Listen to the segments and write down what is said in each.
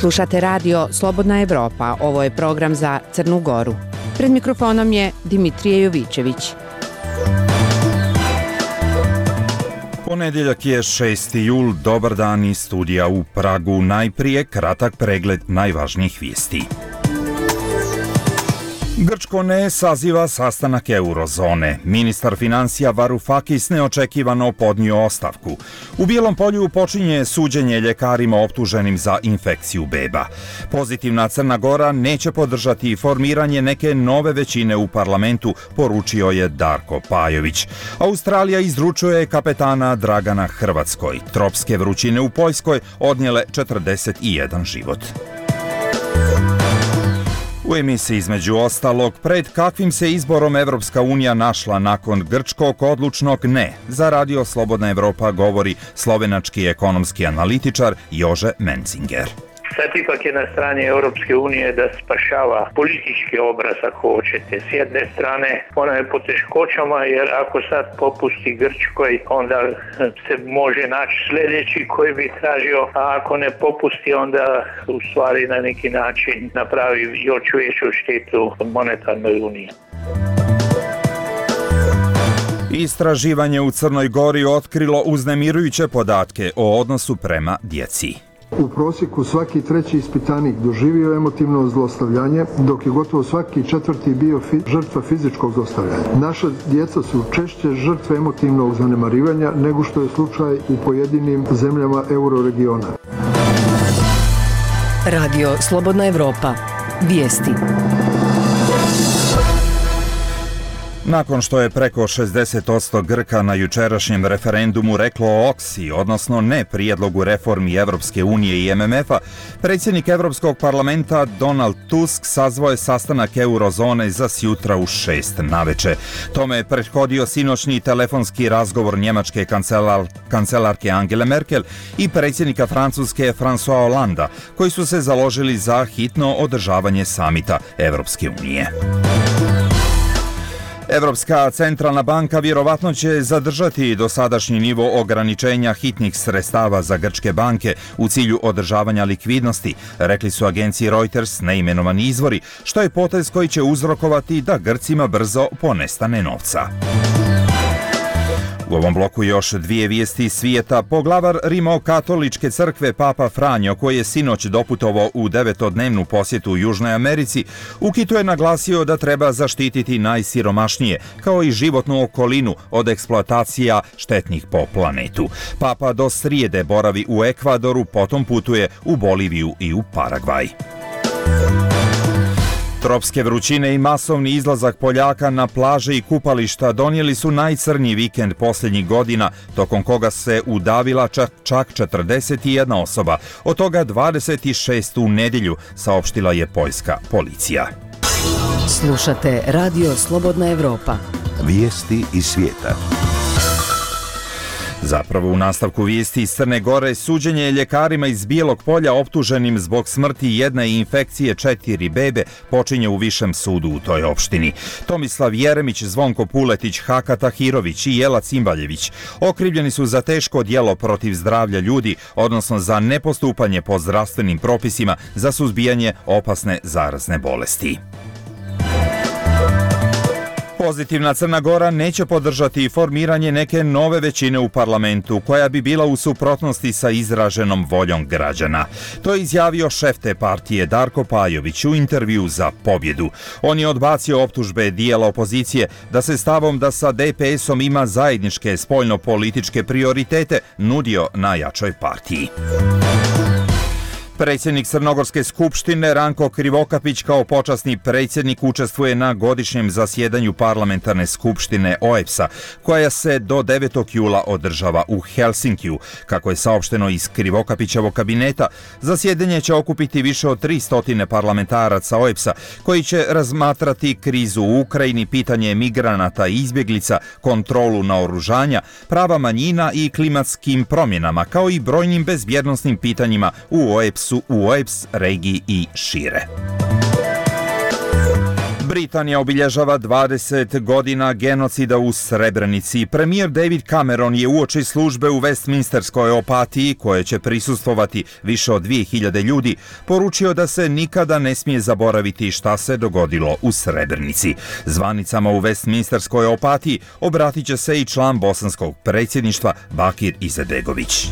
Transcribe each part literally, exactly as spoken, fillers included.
Slušate radio Slobodna Evropa, ovo je program za Crnu Goru. Pred mikrofonom je Dimitrije Jovićević. Ponedjeljak je šesti jul, dobar dan iz studija u Pragu. Najprije kratak pregled najvažnijih vijesti. Grčko ne saziva sastanak eurozone. Ministar financija Varoufakis neočekivano podnio ostavku. U Bijelom polju počinje suđenje ljekarima optuženim za infekciju beba. Pozitivna Crna Gora neće podržati formiranje neke nove većine u parlamentu, poručio je Darko Pajović. Australija izručuje kapetana Dragana Hrvatskoj. Tropske vrućine u Poljskoj odnijele četrdeset jedan život. U emisiji između ostalog, pred kakvim se izborom Evropska unija našla nakon grčkog odlučnog ne, za radio Slobodna Evropa govori slovenački ekonomski analitičar Jože Menzinger. Sad ipak je na strani Europske unije da spašava politički obraz, ako hoćete. S jedne strane, ona je po teškoćama, jer ako sad popusti Grčkoj, onda se može naći sljedeći koji bi tražio, a ako ne popusti, onda u stvari na neki način napravi još veću štetu monetarnoj uniji. Istraživanje u Crnoj Gori otkrilo uznemirujuće podatke o odnosu prema djeci. U prosjeku svaki treći ispitanik doživio emotivno zlostavljanje, dok je gotovo svaki četvrti bio fi- žrtva fizičkog zlostavljanja. Naša djeca su češće žrtve emotivnog zanemarivanja nego što je slučaj u pojedinim zemljama euroregiona. Radio Slobodna Evropa. Vijesti. Nakon što je preko šezdeset posto Grka na jučerašnjem referendumu reklo oksi, odnosno ne prijedlogu reformi Evropske unije i M M F-a, predsjednik Evropskog parlamenta Donald Tusk sazvao je sastanak eurozone za sjutra u šest naveče. Tome je prethodio sinoćni telefonski razgovor njemačke kancelar, kancelarke Angele Merkel i predsjednika Francuske François Hollanda, koji su se založili za hitno održavanje samita Evropske unije. Evropska centralna banka vjerovatno će zadržati dosadašnji nivo ograničenja hitnih sredstava za grčke banke u cilju održavanja likvidnosti, rekli su agenciji Reuters neimenovani izvori, što je potez koji će uzrokovati da Grcima brzo ponestane novca. U ovom bloku još dvije vijesti svijeta. Poglavar Rimokatoličke crkve Papa Franjo, koji je sinoć doputovao u devetodnevnu posjetu u Južnoj Americi, u Kitu je naglasio da treba zaštititi najsiromašnije, kao i životnu okolinu od eksploatacija štetnih po planetu. Papa do srijede boravi u Ekvadoru, potom putuje u Boliviju i u Paragvaj. Tropske vrućine i masovni izlazak Poljaka na plaže i kupališta donijeli su najcrnji vikend posljednjih godina, tokom koga se udavila čak, čak četrdeset jedna osoba, od toga dvadeset šest u nedjelju, saopštila je poljska policija. Slušate radio Slobodna Evropa. Vijesti iz svijeta. Zapravo u nastavku vijesti iz Crne Gore, suđenje ljekarima iz Bijelog polja optuženim zbog smrti jedne i infekcije četiri bebe počinje u Višem sudu u toj opštini. Tomislav Jeremić, Zvonko Puletić, Haka Tahirović i Jela Cimbaljević okrivljeni su za teško djelo protiv zdravlja ljudi, odnosno za nepostupanje po zdravstvenim propisima za suzbijanje opasne zarazne bolesti. Pozitivna Crna Gora neće podržati formiranje neke nove većine u parlamentu koja bi bila u suprotnosti sa izraženom voljom građana. To je izjavio šef te partije Darko Pajović u intervju za Pobjedu. On je odbacio optužbe dijela opozicije da se stavom da sa D P S-om ima zajedničke spoljno-političke prioritete nudio najjačoj partiji. Predsjednik Crnogorske skupštine Ranko Krivokapić kao počasni predsjednik učestvuje na godišnjem zasjedanju parlamentarne skupštine O E B S-a, koja se do devetog jula održava u Helsinkiju. Kako je saopšteno iz Krivokapićevog kabineta, zasjedanje će okupiti više od tristo parlamentaraca O E B S-a, koji će razmatrati krizu u Ukrajini, pitanje migranata i izbjeglica, kontrolu naoružanja, prava manjina i klimatskim promjenama, kao i brojnim bezbjednosnim pitanjima u O E B S-u, u O E B S regiji i šire. Britanija obilježava dvadeset godina genocida u Srebrenici. Premijer David Cameron je uoči službe u Westminsterskoj opatiji, koje će prisustvovati više od dvije hiljade ljudi, poručio da se nikada ne smije zaboraviti šta se dogodilo u Srebrenici. Zvanicama u Westminsterskoj opatiji obratit će se i član bosanskog predsjedništva Bakir Izetbegović.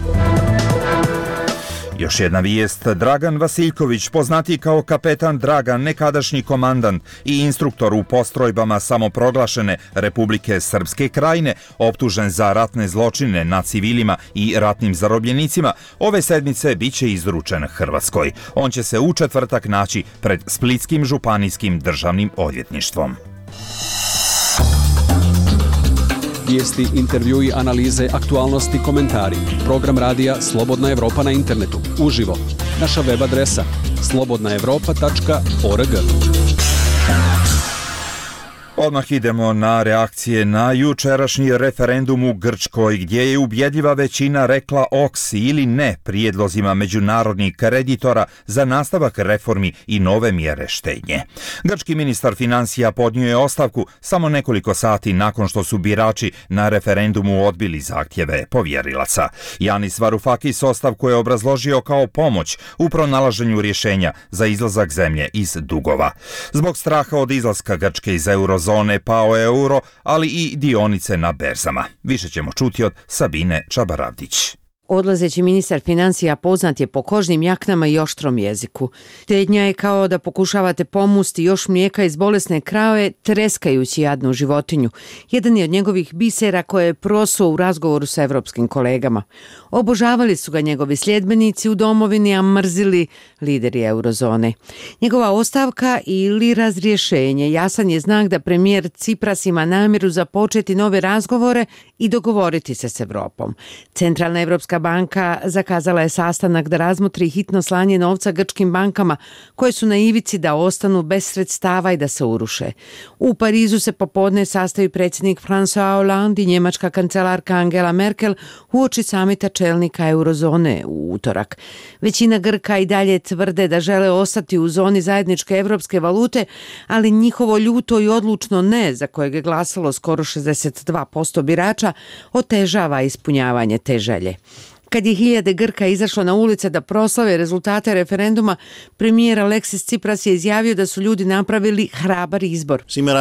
Još jedna vijest. Dragan Vasiljković, poznati kao kapetan Dragan, nekadašnji komandant i instruktor u postrojbama samoproglašene Republike Srpske Krajine, optužen za ratne zločine na civilima i ratnim zarobljenicima, ove sedmice bit će izručen Hrvatskoj. On će se u četvrtak naći pred Splitskim županijskim državnim odvjetništvom. Vijesti, intervjui, analize, aktualnosti, komentari. Program radija Slobodna Evropa na internetu. Uživo. Naša web adresa slobodna evropa tačka org. Odmah idemo na reakcije na jučerašnji referendum u Grčkoj, gdje je ubjedljiva većina rekla oks ili ne prijedlozima međunarodnih kreditora za nastavak reformi i nove mjere štednje. Grčki ministar financija podnio je ostavku samo nekoliko sati nakon što su birači na referendumu odbili zahtjeve povjerilaca. Yanis Varoufakis ostavku je obrazložio kao pomoć u pronalaženju rješenja za izlazak zemlje iz dugova. Zbog straha od izlaska Grčke iz eurozone zone pao euro, ali i dionice na berzama. Više ćemo čuti od Sabine Čabaravdić. Odlazeći ministar financija poznat je po kožnim jaknama i oštrom jeziku. Štednja je kao da pokušavate pomusti još mlijeka iz bolesne krave treskajući jadnu životinju. Jedan je od njegovih bisera koje je prosuo u razgovoru sa evropskim kolegama. Obožavali su ga njegovi sljedbenici u domovini, a mrzili lideri eurozone. Njegova ostavka ili razrješenje jasan je znak da premijer Tsipras ima namjeru započeti nove razgovore i dogovoriti se s Evropom. Centralna Evropska banka zakazala je sastanak da razmotri hitno slanje novca grčkim bankama koje su na ivici da ostanu bez sredstava i da se uruše. U Parizu se popodne sastaju predsjednik François Hollande i njemačka kancelarka Angela Merkel uoči samita čelnika eurozone u utorak. Većina Grka i dalje tvrde da žele ostati u zoni zajedničke evropske valute, ali njihovo ljuto i odlučno ne, za kojeg je glasalo skoro šezdeset dva posto birača, otežava ispunjavanje te želje. Kad je hiljade Grka izašlo na ulice da proslave rezultate referenduma, premijer Aleksis Tsipras je izjavio da su ljudi napravili hrabar izbor.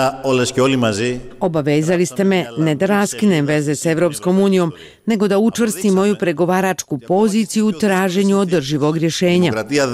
Obavezali ste me ne da raskinem veze s Evropskom unijom, nego da učvrstim moju pregovaračku poziciju u traženju održivog rješenja.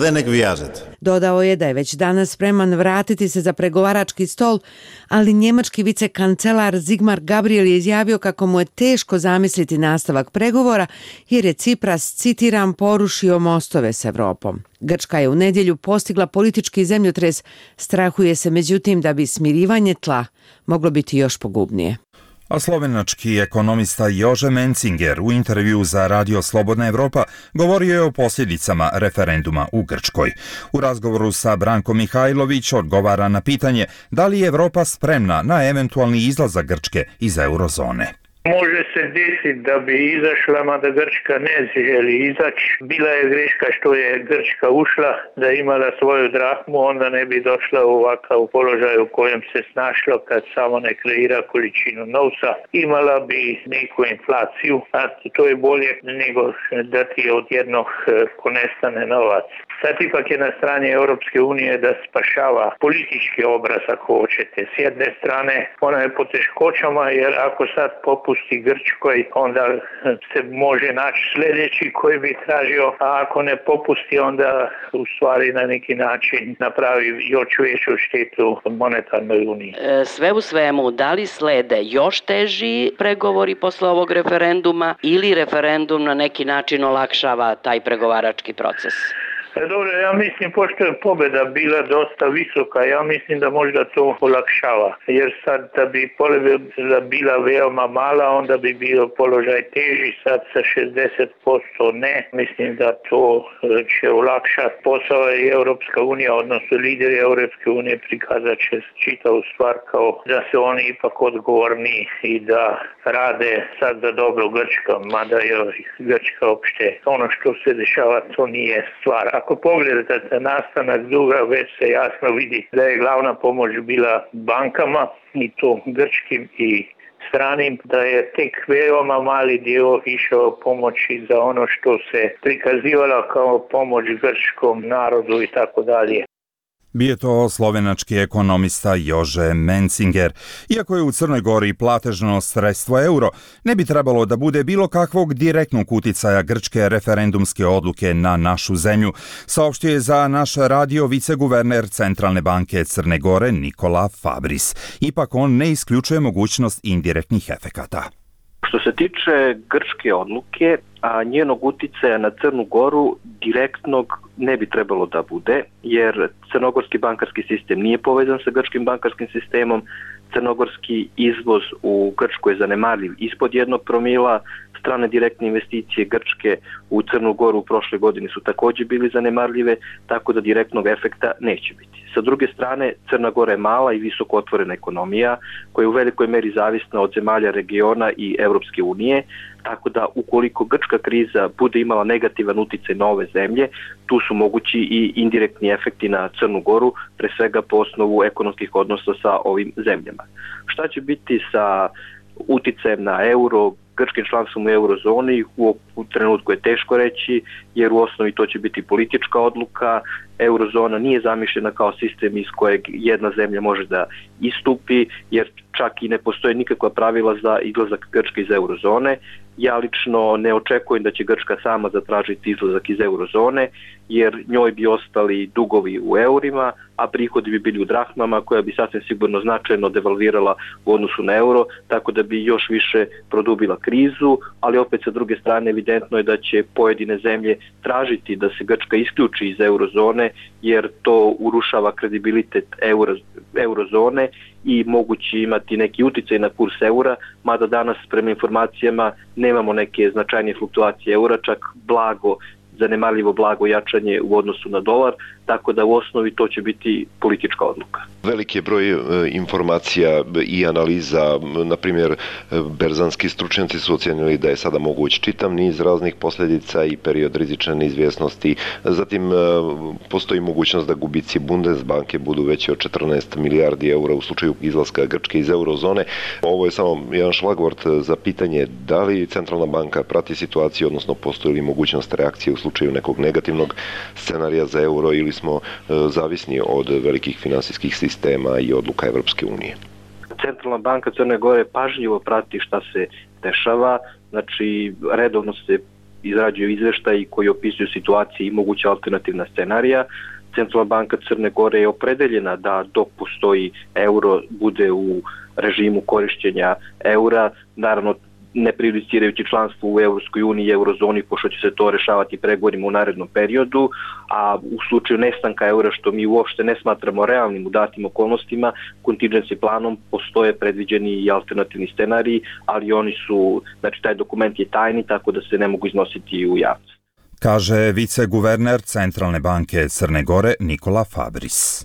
Dodao je da je već danas spreman vratiti se za pregovarački stol, ali njemački vicekancelar Sigmar Gabriel je izjavio kako mu je teško zamisliti nastavak pregovora jer je Tsipras, citiram, porušio mostove s Evropom. Grčka je u nedjelju postigla politički zemljotres, strahuje se međutim da bi smirivanje tla moglo biti još pogubnije. A slovenački ekonomista Jože Mencinger u intervju za Radio Slobodna Evropa govorio je o posljedicama referenduma u Grčkoj. U razgovoru sa Brankom Mihajlović odgovara na pitanje da li je Evropa spremna na eventualni izlazak Grčke iz eurozone. Može se desiti da bi izašla, mada Grčka ne želi izaći. Bila je greška što je Grčka ušla, da je imala svoju drahmu, onda ne bi došla u ovakav položaj u kojem se snašla kad samo ne kreira količinu novca. Imala bi neku inflaciju, a to je bolje nego da ti odjednog ponestane novac. Sad ipak je na strani Europske unije da spašava politički obraz, ako hoćete. S jedne strane ona je po teškoćama, jer ako sad popusti Grčkoj, onda se može naći sljedeći koji bi tražio, a ako ne popusti, onda u stvari na neki način napravi još veću štetu monetarnoj uniji. Sve u svemu, da li slede još teži pregovori posle ovog referenduma ili referendum na neki način olakšava taj pregovarački proces? Dobro, ja mislim, pošto je pobjeda bila dosta visoka, ja mislim da možda to olakšava. Jer sad da bi pobjeda bila veoma mala, onda bi bio položaj teži, sad sa šezdeset posto ne. Mislim da to će olakšati posao i Europska unija, odnosno lideri Europske unije prikazat će čitavu stvar kao da se oni ipak odgovorni i da rade sad za dobro Grčka, mada je Grčka opšte. Ono što se dešava, to nije stvar Ako pogledate nastanak duga, već se jasno vidi da je glavna pomoć bila bankama, i to grčkim i stranim, da je tek veoma mali dio išao pomoći za ono što se prikazivalo kao pomoć grčkom narodu i tako dalje. Bio to slovenački ekonomista Jože Mencinger. Iako je u Crnoj Gori platežno sredstvo euro, ne bi trebalo da bude bilo kakvog direktnog uticaja grčke referendumske odluke na našu zemlju, saopštio je za naš radio viceguverner Centralne banke Crne Gore Nikola Fabris. Ipak on ne isključuje mogućnost indirektnih efekata. Što se tiče grčke odluke, a njenog uticaja na Crnu Goru direktnog ne bi trebalo da bude, jer crnogorski bankarski sistem nije povezan sa grčkim bankarskim sistemom, crnogorski izvoz u Grčku je zanemarljiv ispod jednog promila, strane direktne investicije Grčke u Crnu Goru u prošle godine su također bili zanemarljive, tako da direktnog efekta neće biti. Sa druge strane, Crna Gora je mala i visoko otvorena ekonomija koja je u velikoj meri zavisna od zemalja regiona i Europske unije, tako da ukoliko grčka kriza bude imala negativan uticaj na ove zemlje, tu su mogući i indirektni efekti na Crnu Goru, pre svega po osnovu ekonomskih odnosa sa ovim zemljama. Šta će biti sa uticajem na euro, grčkim članstvom u eurozoni, u, u trenutku je teško reći, jer u osnovi to će biti politička odluka. Eurozona nije zamišljena kao sistem iz kojeg jedna zemlja može da istupi, jer čak i ne postoje nikakva pravila za izlazak Grčke iz eurozone. Ja lično ne očekujem da će Grčka sama zatražiti izlazak iz eurozone, jer njoj bi ostali dugovi u eurima, a prihodi bi bili u drahmama, koja bi sasvim sigurno značajno devalvirala u odnosu na euro, tako da bi još više produbila krizu, ali opet sa druge strane evidentno je da će pojedine zemlje tražiti da se Grčka isključi iz eurozone, jer to urušava kredibilitet euro, eurozone i mogući imati neki uticaj na kurs eura, mada danas prema informacijama nemamo neke značajnije fluktuacije eura, čak blago, zanemarljivo blago jačanje u odnosu na dolar, tako da u osnovi to će biti politička odluka. Veliki je broj e, informacija i analiza, na primjer berzanski stručnjaci su ocenili da je sada moguć čitav niz raznih posljedica i period rizične neizvjesnosti. Zatim e, postoji mogućnost da gubici Bundesbanke budu veći od četrnaest milijardi eura u slučaju izlaska Grčke iz eurozone. Ovo je samo jedan šlagvort za pitanje da li Centralna banka prati situaciju, odnosno postoji li mogućnost reakcije u slučaju nekog negativnog scenarija za euro ili smo e, zavisni od velikih finansijskih sistema i odluka Evropske unije. Centralna banka Crne Gore pažljivo prati šta se dešava, znači redovno se izrađuju izveštaji koji opisuju situacije i moguće alternativna scenarija. Centralna banka Crne Gore je opredeljena da dok postoji euro bude u režimu korišćenja eura, naravno ne prejudicirajući članstvo u Evropskoj uniji i eurozoni, pošto će se to rešavati pregovorima u narednom periodu, a u slučaju nestanka eura, što mi uopšte ne smatramo realnim u datim okolnostima, contingency planom postoje predviđeni i alternativni scenariji, ali oni su, znači taj dokument je tajni, tako da se ne mogu iznositi u javnost. Kaže viceguverner Centralne banke Crne Gore Nikola Fabris.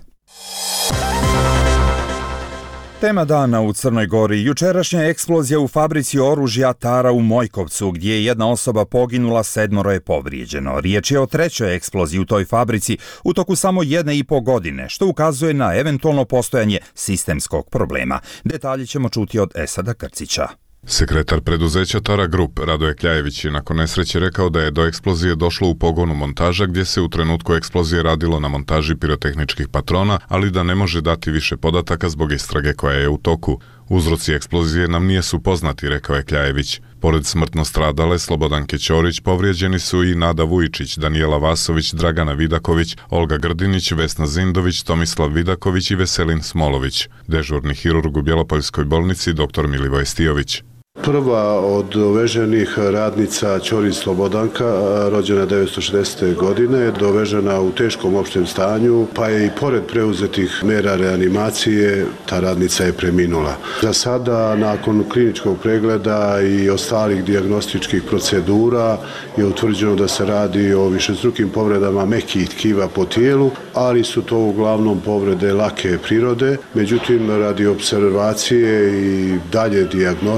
Tema dana u Crnoj Gori. Jučerašnja eksplozija u fabrici oružja Tara u Mojkovcu, gdje je jedna osoba poginula, sedmoro je povrijeđeno. Riječ je o trećoj eksploziji u toj fabrici u toku samo jedne i po godine, što ukazuje na eventualno postojanje sistemskog problema. Detalje ćemo čuti od Esada Krcića. Sekretar preduzeća Tara Group Radoje Kljajević je nakon nesreće rekao da je do eksplozije došlo u pogonu montaža gdje se u trenutku eksplozije radilo na montaži pirotehničkih patrona, ali da ne može dati više podataka zbog istrage koja je u toku. Uzroci eksplozije nam nijesu poznati, rekao je Kljajević. Pored smrtno stradale Slobodanke Ćorić povrijeđeni su i Nada Vujičić, Danijela Vasović, Dragana Vidaković, Olga Grdinić, Vesna Zindović, Tomislav Vidaković i Veselin Smolović. Dežurni hirurg u Bjelopoljskoj bolnici dr. Milivoj Stijović. Prva od doveženih radnica Ćorić Slobodanka, rođena devetsto šezdesete. godine, je dovežena u teškom opštem stanju, pa je i pored preuzetih mera reanimacije, ta radnica je preminula. Za sada, nakon kliničkog pregleda i ostalih dijagnostičkih procedura, je utvrđeno da se radi o višestrukim povredama mekih tkiva po tijelu, ali su to uglavnom povrede lake prirode. Međutim, radi observacije i dalje dijagnostike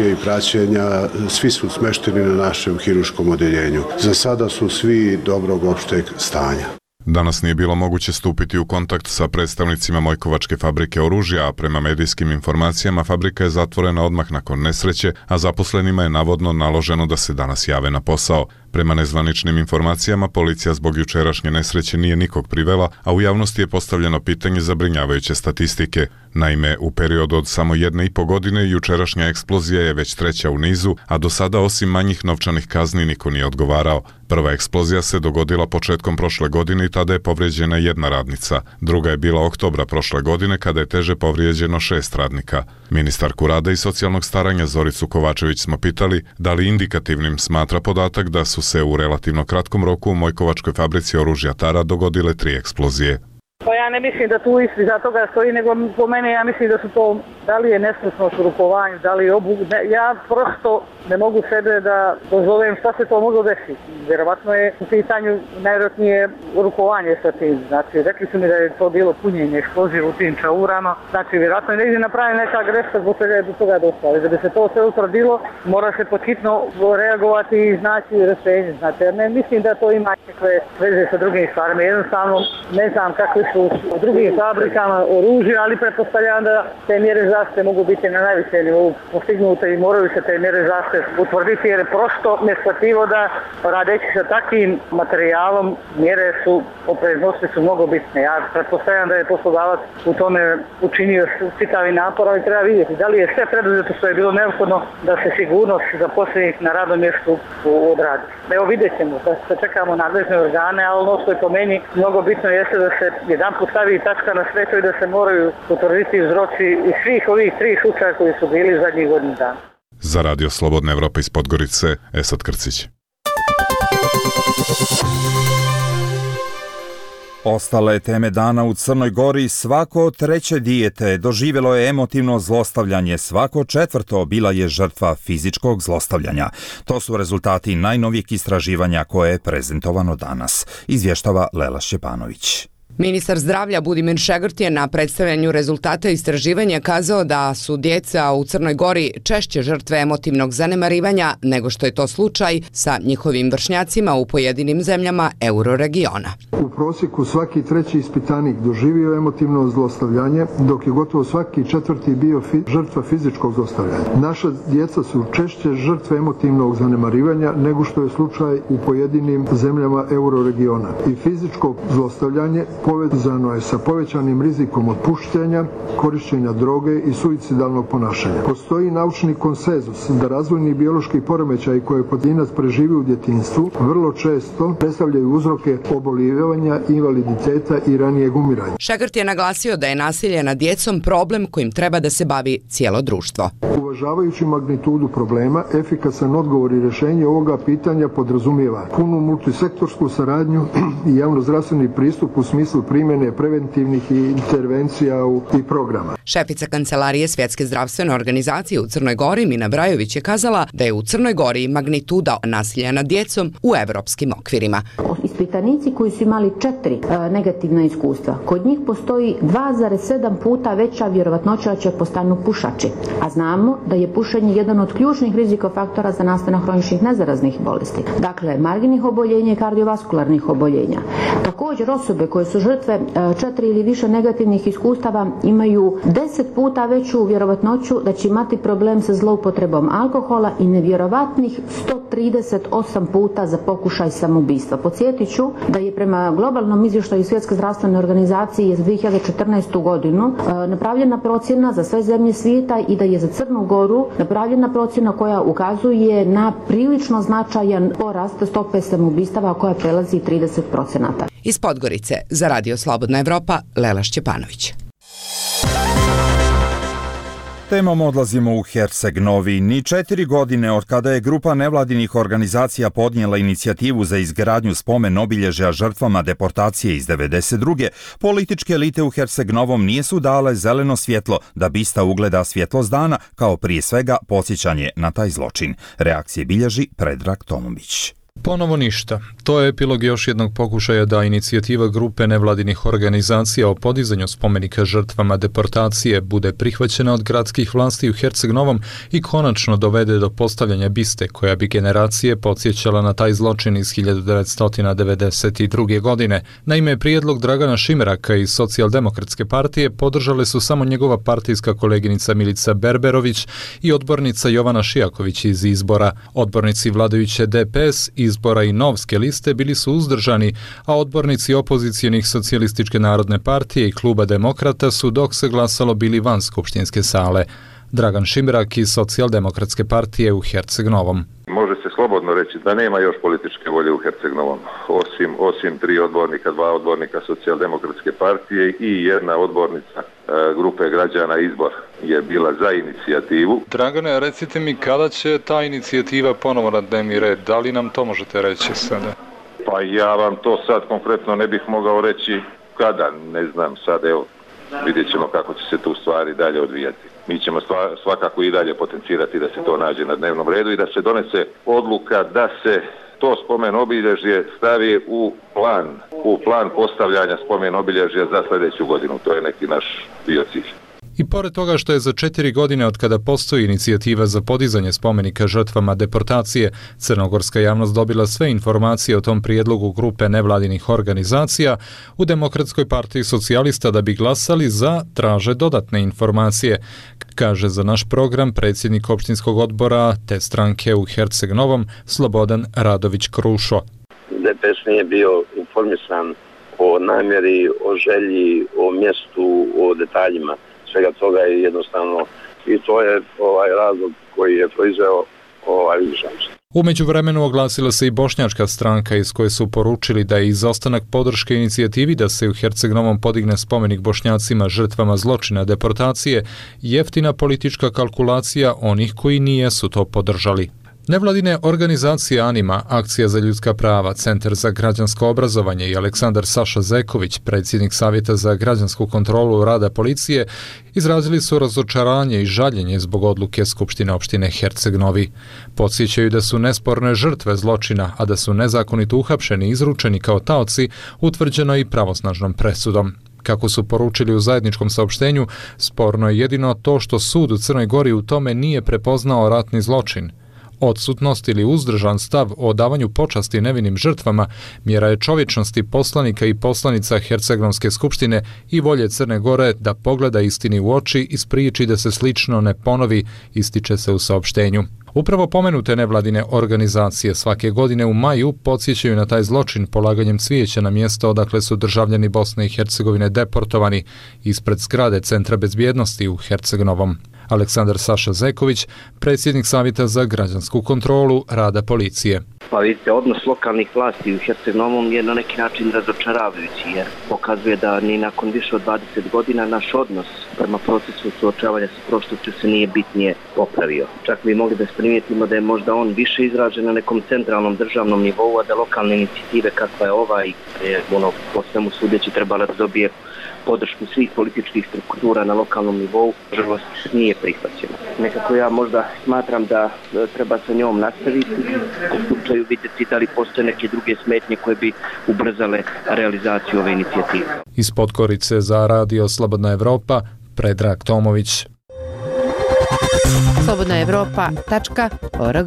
i praćenja, svi su smešteni na našem hiruškom odeljenju. Za sada su svi dobrog opšteg stanja. Danas nije bilo moguće stupiti u kontakt sa predstavnicima Mojkovačke fabrike oružja, a prema medijskim informacijama fabrika je zatvorena odmah nakon nesreće, a zaposlenima je navodno naloženo da se danas jave na posao. Prema nezvaničnim informacijama, policija zbog jučerašnje nesreće nije nikog privela, a u javnosti je postavljeno pitanje zabrinjavajuće statistike. Naime, u periodu od samo jedne i po godine jučerašnja eksplozija je već treća u nizu, a do sada osim manjih novčanih kazni niko nije odgovarao. Prva eksplozija se dogodila početkom prošle godine i tada je povrijeđena jedna radnica. Druga je bila oktobra prošle godine kada je teže povrijeđeno šest radnika. Ministarku rada i socijalnog staranja Zoricu Kovačević smo pitali da li indikativnim smatra podatak da su se u relativno kratkom roku u Mojkovačkoj fabrici oružja Tara dogodile tri eksplozije. Pa ja ne mislim da tu isti za toga stoji, nego po mene ja mislim da su to, da li je nesnosnost u rukovanju, da li je obu... Ne, ja prosto ne mogu sebe da dozovem šta se to moglo desiti. Vjerovatno je u pitanju najvjerojatnije rukovanje sa tim. Znači, rekli su mi da je to bilo punjenje eksploziva u tim čaurama. Znači, vjerojatno je negdje napravljena neka greška zbog toga je do toga došlo. Ali da bi se to sve utvrdilo, mora se počitno reagovati i znači rešenje. Znači, ja ne mislim da to ima nekakve veze sa drugim stvarima. Jednostavno, ne znam kako su u drugim fabrikama oružja, ali pretpostavljam da te mjere zaštite mogu biti na najvišem nivou postignute i moraju se te mjere zaštite utvrditi, jer je prosto neshvatljivo da radeći sa takvim materijalom mjere su opreznosti su mnogo bitne. Ja pretpostavljam da je poslodavac u tome učinio čitavi napor, ali treba vidjeti da li je sve preduzeto što je bilo neophodno da se sigurnost zaposlenih na radnom mjestu odradi. Evo vidjet ćemo, da se čekamo nadležne organe, ali ono što je po meni mnogo bitno jeste da se jedan put stavi tačka na sve to i da se moraju utvrditi uzroci iz svih ovih tri slučaja koji su bili zadnjih godinu dana. Za Radio Slobodna Evropa iz Podgorice, Esad Krcić. Ostale teme dana u Crnoj Gori: svako treće dijete doživjelo je emotivno zlostavljanje, svako četvrto bila je žrtva fizičkog zlostavljanja. To su rezultati najnovijeg istraživanja koje je prezentovano danas, izvještava Lela Šćepanović. Ministar zdravlja Budimir Šegrt je na predstavljanju rezultata istraživanja kazao da su djeca u Crnoj Gori češće žrtve emotivnog zanemarivanja nego što je to slučaj sa njihovim vršnjacima u pojedinim zemljama euroregiona. U prosjeku svaki treći ispitanik doživio emotivno zlostavljanje, dok je gotovo svaki četvrti bio fi, žrtva fizičkog zlostavljanja. Naša djeca su češće žrtve emotivnog zanemarivanja nego što je slučaj u pojedinim zemljama euroregiona. I fizičko zlostavljanje povezano je sa povećanim rizikom otpuštanja, korištenja droge i suicidalnog ponašanja. Postoji naučni konsenzus da razvojni biološki poremećaji koje pojedinac preživi u djetinjstvu vrlo često predstavljaju uzroke oboljevanja, invaliditeta i ranijeg umiranja. Šegrt je naglasio da je nasilje nad djecom problem kojim treba da se bavi cijelo društvo. Uvažavajući magnitudu problema, efikasan odgovor i rješenje ovoga pitanja podrazumijeva punu multisektorsku saradnju i javnozdravstveni pristup u smislu primjene preventivnih intervencija i programa. Šefica Kancelarije Svjetske zdravstvene organizacije u Crnoj Gori Mina Brajović je kazala da je u Crnoj Gori magnituda nasilja nad djecom u evropskim okvirima. Ispitanici koji su imali četiri e, negativna iskustva, kod njih postoji dva zarez sedam puta veća vjerovatnoća da će postanu pušači. A znamo da je pušenje jedan od ključnih rizikofaktora za nastanak hroničnih nezaraznih bolesti. Dakle, marginih oboljenja i kardiovaskularnih oboljenja. Također osobe koje su žrtve e, četiri ili više negativnih iskustava imaju deset puta veću vjerovatnoću da će imati problem sa zloupotrebom alkohola i nevjerovatnih sto trideset osam puta za pokušaj samoubistva. Podsjetit ću da je prema globalnom izvještaju Svjetske zdravstvene organizacije za dvije hiljade četrnaestu godinu e, napravljena procjena za sve zemlje svijeta i da je za Crnu Goru napravljena procjena koja ukazuje na prilično značajan porast stope samoubistava koja prelazi trideset procenata. Iz Podgorice za Radio Slobodna Evropa, Lela Šćepanović. Temom odlazimo u Herceg Novi. Ni četiri godine od kada je grupa nevladinih organizacija podnijela inicijativu za izgradnju spomen obilježja žrtvama deportacije iz devedeset druge, političke elite u Herceg Novom nisu dale zeleno svjetlo da bista ugleda svjetlost dana, kao prije svega podsjećanje na taj zločin. Reakcije bilježi Predrag Tomović. Ponovo ništa. To je epilog još jednog pokušaja da inicijativa grupe nevladinih organizacija o podizanju spomenika žrtvama deportacije bude prihvaćena od gradskih vlasti u Herceg Novom i konačno dovede do postavljanja biste koja bi generacije podsjećala na taj zločin iz hiljadu devetsto devedeset druge. godine. Naime, prijedlog Dragana Šimeraka iz Socijaldemokratske partije podržale su samo njegova partijska koleginica Milica Berberović i odbornica Jovana Šijaković iz Izbora. Odbornici vladajuće D P S, Izbora i Novske liste bili su uzdržani, a odbornici opozicijonih Socijalističke narodne partije i Kluba demokrata su, dok se glasalo, bili van skupštinske sale. Dragan Šimerak iz Socijaldemokratske partije u Herceg Novom. Može se slobodno reći da nema još političke volje u Herceg Novom, osim, osim tri odbornika, dva odbornika Socijaldemokratske partije i jedna odbornica e, grupe građana Izbor je bila za inicijativu. Dragane, recite mi kada će ta inicijativa ponovo na dnevni red, da li nam to možete reći sada? Pa ja vam to sad konkretno ne bih mogao reći kada, ne znam sad, evo, vidjet ćemo kako će se tu stvari dalje odvijati. Mi ćemo svakako i dalje potencirati da se to nađe na dnevnom redu i da se donese odluka da se to spomen obilježje stavi u plan, u plan postavljanja spomen obilježja za sljedeću godinu. To je neki naš bio cilj. I pored toga što je za četiri godine od kada postoji inicijativa za podizanje spomenika žrtvama deportacije, crnogorska javnost dobila sve informacije o tom prijedlogu grupe nevladinih organizacija, u Demokratskoj partiji socijalista da bi glasali za traže dodatne informacije, kaže za naš program predsjednik opštinskog odbora te stranke u Herceg Novom Slobodan Radović-Krušo. D P S nije bio informisan o namjeri, o želji, o mjestu, o detaljima. Svega toga je jednostavno i to je ovaj razlog koji je proizveo ovaj izražaj. U međuvremenu oglasila se i bošnjačka stranka iz koje su poručili da je izostanak podrške inicijativi da se u Herceg Novom podigne spomenik Bošnjacima žrtvama zločina deportacije jeftina politička kalkulacija onih koji nijesu to podržali. Nevladine organizacije Anima, Akcija za ljudska prava, Centar za građansko obrazovanje i Aleksandar Saša Zeković, predsjednik Savjeta za građansku kontrolu rada policije, izrazili su razočaranje i žaljenje zbog odluke Skupštine opštine Herceg Novi. Podsjećaju da su nesporne žrtve zločina, a da su nezakonito uhapšeni i izručeni kao taoci, utvrđeno i pravosnažnom presudom. Kako su poručili u zajedničkom saopštenju, sporno je jedino to što sud u Crnoj Gori u tome nije prepoznao ratni zločin. Odsutnost ili uzdržan stav o davanju počasti nevinim žrtvama mjera je čovječnosti poslanika i poslanica Hercegnovske skupštine i volje Crne Gore da pogleda istini u oči i spriječi da se slično ne ponovi, ističe se u saopštenju. Upravo pomenute nevladine organizacije svake godine u maju podsjećaju na taj zločin polaganjem cvijeća na mjesto odakle su državljani Bosne i Hercegovine deportovani ispred zgrade Centra bezbjednosti u Herceg Novom. Aleksandar Saša Zeković, predsjednik Savjeta za građansku kontrolu rada policije. Pa vidite, odnos lokalnih vlasti u Herceg Novom je na neki način razočaravajući, jer pokazuje da ni nakon više od dvadeset godina naš odnos prema procesu suočavanja sa prošlošću se nije bitnije popravio. Čak bi mogli da primijetimo da je možda on više izražen na nekom centralnom državnom nivou, a da lokalne inicijative kakva je ova i je ono po svemu sudeći trebala da dobije podršku svih političkih struktura na lokalnom nivou, žalost nije prihvaćena. Nekako ja možda smatram da treba sa njom nastaviti, u slučaju vidjeti da li postoje neke druge smetnje koje bi ubrzale realizaciju ove inicijative. Iz Podgorice za Radio Slobodna Evropa, Predrag Tomović. slobodna evropa tačka org.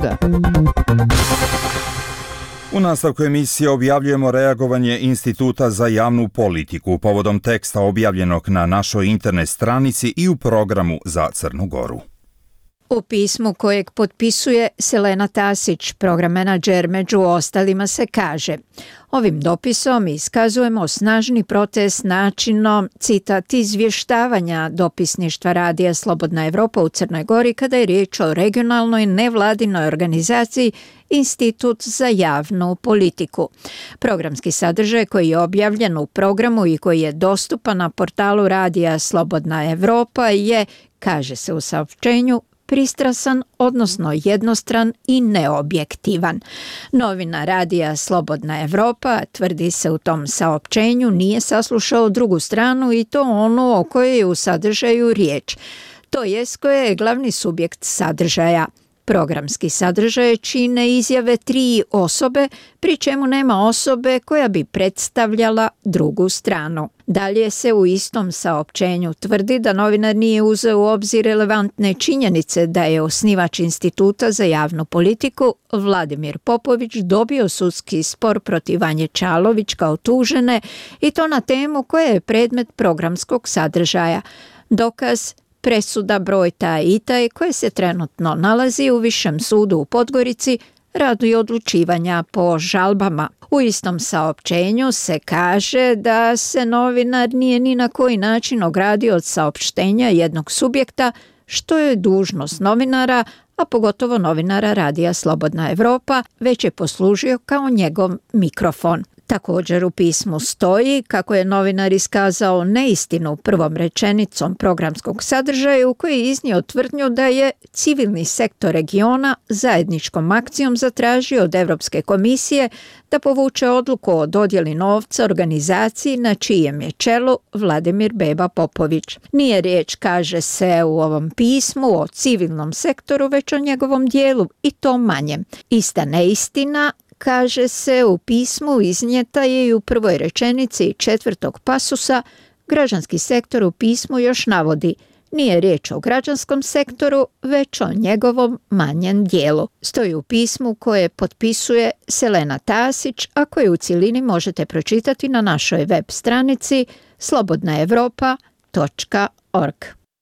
U nastavku emisije objavljujemo reagovanje Instituta za javnu politiku povodom teksta objavljenog na našoj internet stranici i u programu za Crnu Goru. U pismu kojeg potpisuje Selena Tasić, program menadžer, među ostalima se kaže: ovim dopisom iskazujemo snažni protest načinom, citat, izvještavanja dopisništva Radija Slobodna Evropa u Crnoj Gori kada je riječ o regionalnoj nevladinoj organizaciji Institut za javnu politiku. Programski sadržaj koji je objavljen u programu i koji je dostupan na portalu Radija Slobodna Evropa je, kaže se u saopštenju, pristrasan, odnosno jednostran i neobjektivan. Novina Radija Slobodna Evropa, tvrdi se u tom saopćenju, nije saslušao drugu stranu i to onu o kojoj je u sadržaju riječ, to jest koja je glavni subjekt sadržaja. Programski sadržaj čine izjave tri osobe, pri čemu nema osobe koja bi predstavljala drugu stranu. Dalje se u istom saopćenju tvrdi da novinar nije uzeo u obzir relevantne činjenice da je osnivač Instituta za javnu politiku Vladimir Popović dobio sudski spor protiv Vanje Čalović kao tužene i to na temu koja je predmet programskog sadržaja. Dokaz presuda broj taj i taj koje se trenutno nalazi u Višem sudu u Podgorici radi odlučivanja po žalbama. U istom saopćenju se kaže da se novinar nije ni na koji način ogradio od saopštenja jednog subjekta, što je dužnost novinara, a pogotovo novinara Radija Slobodna Evropa, već je poslužio kao njegov mikrofon. Također u pismu stoji kako je novinar iskazao neistinu prvom rečenicom programskog sadržaja u kojoj je iznio tvrdnju da je civilni sektor regiona zajedničkom akcijom zatražio od Evropske komisije da povuče odluku o dodjeli novca organizaciji na čijem je čelu Vladimir Beba Popović. Nije riječ, kaže se u ovom pismu, o civilnom sektoru, već o njegovom dijelu i to manjem. Ista neistina, kaže se u pismu, iznijeta je i u prvoj rečenici četvrtog pasusa. Građanski sektor u pismu još navodi: nije riječ o građanskom sektoru, već o njegovom manjem dijelu. Stoji u pismu koje potpisuje Selena Tasić, a koje u cjelini možete pročitati na našoj web stranici slobodna evropa točka org.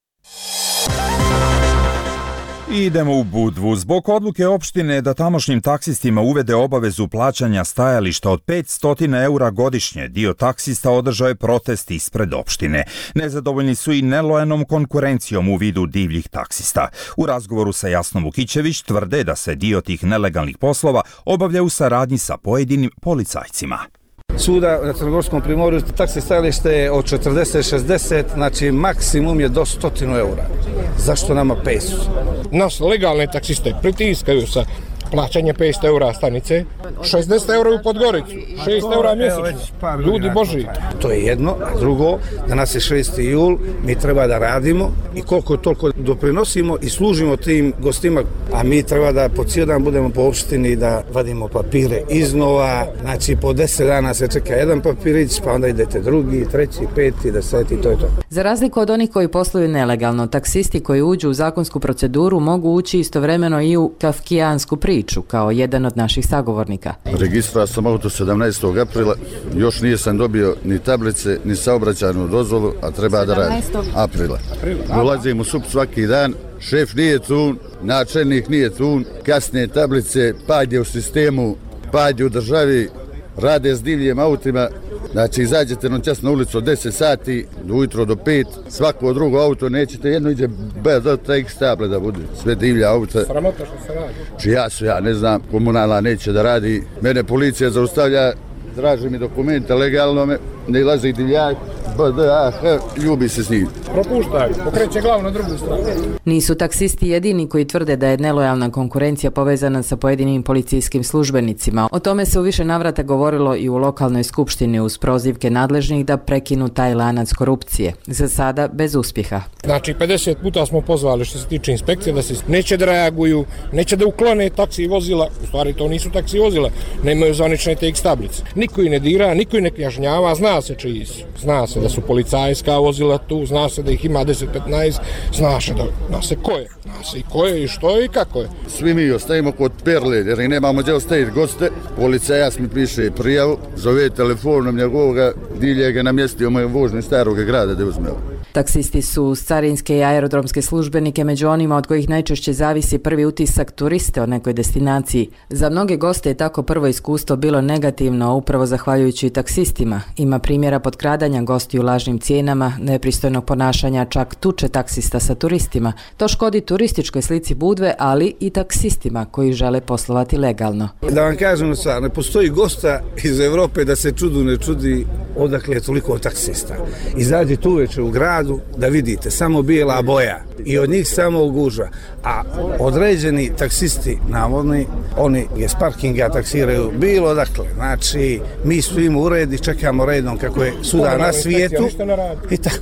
Idemo u Budvu. Zbog odluke opštine da tamošnjim taksistima uvede obavezu plaćanja stajališta od petsto eura godišnje, dio taksista održao je protest ispred opštine. Nezadovoljni su i nelojalnom konkurencijom u vidu divljih taksista. U razgovoru sa Jasnom Vukićević tvrde da se dio tih nelegalnih poslova obavlja u saradnji sa pojedinim policajcima. Svuda na Crnogorskom primorju taksi stajalište je od četrdeset šezdeset, znači maksimum je do sto eura. Zašto nama petsto? Nas legalne taksiste pritiskaju sa plaćanje petsto eura stanice, šezdeset eura u Podgoricu, šest eura mjesečno. Ljudi boži. To je jedno, a drugo, danas je šesti jul, mi treba da radimo i koliko toliko doprinosimo i služimo tim gostima, a mi treba da po cijel dan budemo po opštini da vadimo papire iznova, znači po deset dana se čeka jedan papirić, pa onda idete drugi, treći, peti, deseti, to je to. Za razliku od onih koji posluju nelegalno, taksisti koji uđu u zakonsku proceduru mogu ući istovremeno i u kafkijansku priču, kao jedan od naših sagovornika. Registrao sam auto sedamnaestog aprila, još nisam dobio ni tablice, ni saobraćajnu dozvolu, a treba da radim. Aprila. Ulazim u S U P svaki dan, šef nije tu, načelnik nije tu, kasne tablice, pad je u sistemu, pad je u državi, rade s divljim autima. Znači, izađete na čas na ulicu od deset sati, do ujutro do pet, svako drugo auto nećete, jedno iđe bez od tih stable da bude, sve divlja auta. Sramota što se radi. Čija su, ja ne znam, komunalna neće da radi, mene policija zaustavlja, traži mi dokumente legalno, me, ne ilazi divljak, B D A H, ljubi se s njim. Propuštaju, pokreće glavu na drugu stranu. Nisu taksisti jedini koji tvrde da je nelojalna konkurencija povezana sa pojedinim policijskim službenicima. O tome se u više navrata govorilo i u lokalnoj skupštini uz prozivke nadležnih da prekinu taj lanac korupcije. Za sada bez uspjeha. Znači, pedeset puta smo pozvali što se tiče inspekcije da se neće da reaguju, neće da uklone taksi vozila, u stvari to nisu taksi vozila, nemaju zvanične te X tablice. Niko ih ne dira, niko ih ne kažnjava, zna se čiji su. Zna se da su policajska vozila tu, zna se da ih ima deset petnaest, zna se da zna se ko je, zna se i ko je i što je i kako je. Svi mi ostajemo kod perle, jer nemamo gdje ostaviti goste. Policajac mi piše prijavu, zove telefonom njegovoga, dilje ga namjestio moje vožnje starog grada da uzme. Taksisti su uz carinske i aerodromske službenike među onima od kojih najčešće zavisi prvi utisak turiste o nekoj destinaciji. Za mnoge goste je tako prvo iskustvo bilo negativno, upravo zahvaljujući taksistima. Ima primjera potkradanja gostiju lažnim cijenama, nepristojnog ponašanja, čak tuče taksista sa turistima. To škodi turističkoj slici Budve, ali i taksistima koji žele poslovati legalno. Da vam kažem stvar, ne postoji gosta iz Evrope da se čudu ne čudi odakle je toliko taksista. Izađite uveče u gradu da vidite samo bijela boja i od njih samo gužva, a određeni taksisti navodni, oni je s parkinga taksiraju bilo dakle, znači mi stojimo u red i čekamo redom kako je suda na svijetu i tako.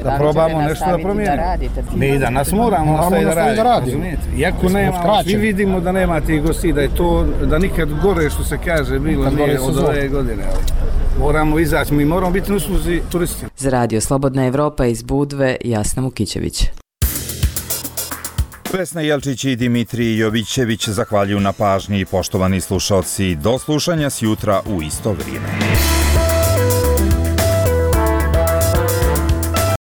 da probamo nešto da promijenimo. Mi danas moramo nastaviti da radimo, razumijete? Iako nema, svi vidimo da nema tih gosti, da je to, da nikad gore što se kaže bilo nije od ove godine. Moramo izaći, mi moramo biti na usluzi turistima. Za Radio Slobodna Evropa iz Budve, Jasna Mukićević. Vesna Jelčić i Dimitrij Jovićević zahvaljuju na pažnji, poštovani slušalci. Do slušanja s jutra u isto vrijeme.